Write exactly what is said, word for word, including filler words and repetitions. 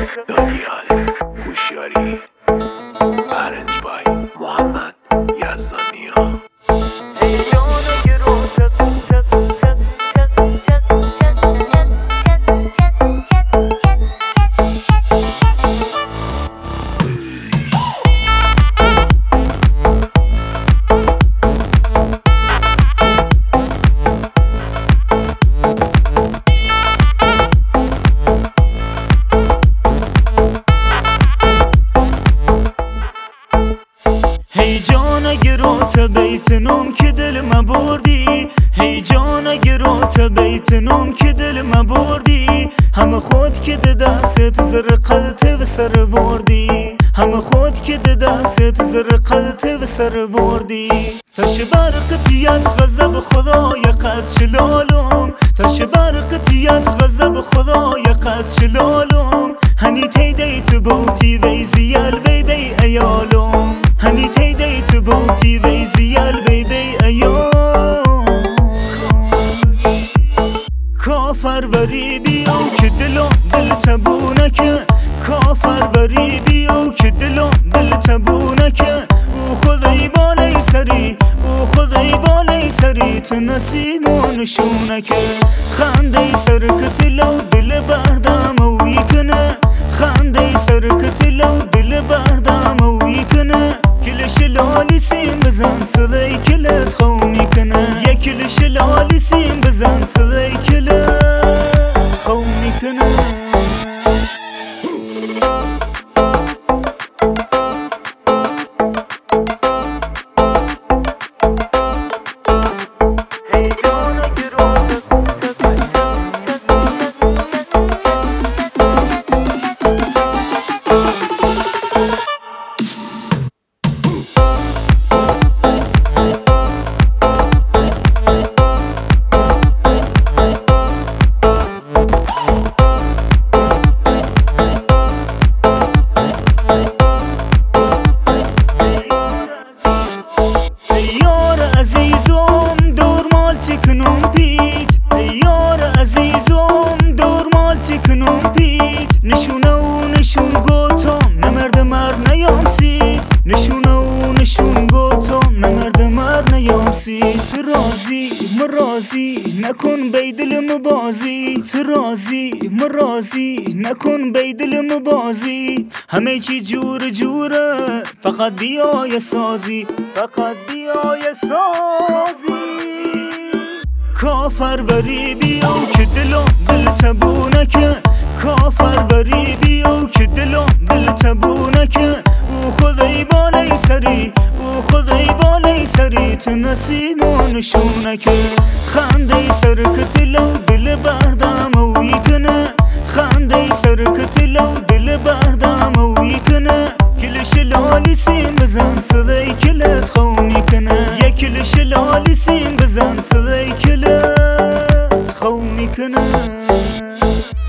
دانیال هوشیاری برنج بای محمد یزدانیا. هی جان اگه رو تا بیت نوم که دل ما بردی، هی جان اگه رو تا بیت نوم که دل ما بردی، همه خود که ده دست زر قلته و سر بردی، همه خود که ده دست زر قلته و سر بردی. تش برقتیت غضب خدای قد شلالم، تش برقتیت غضب خدای قد شلالم، هنی تیدیت بوتی وی زیال وی بی ایالم، هنی تیدیت بوتی وی زیال وی بی ایالم. کافر وری بیو که دلو دل تبونکه، کافر وری بیو که دلو دل تبونکه، او خدای بالای سری، او خدای بالای سری تنسیمون شونکه. خنده سرکتلو دل بردم و یکنه، خنده سرکتلو دل بردم و یکنه، کلش لالی سیم بزن صدای کلت خومی کنه، یک کلش لالی سیم بزن صدای کلت خومی کنه. نشونه و نشون گوتم نمرد مر نیام سید، نشونه و نشون گوتم نمرد مر نیام سید. رازی مرازی نکن بیدل مبازی، رازی مرازی نکن بیدل مبازی، همه چی جور جوره فقط بیای سازی، فقط بیای سازی. کافر وری بیو که دلو دل تبونکه، کافر وری بیو که دلو دل تبونکه، او خدای بالای سری، او خدای بالای سری تنسیمون شونکه. خنده سرکتلو دل بردم و یکنه، خنده سرکتلو دل بردم و یکنه، کلش لالی سیم بزن صدای کلت خومی کنه، یک کلش لالی سیم بزن صدای کلت خومی کنه.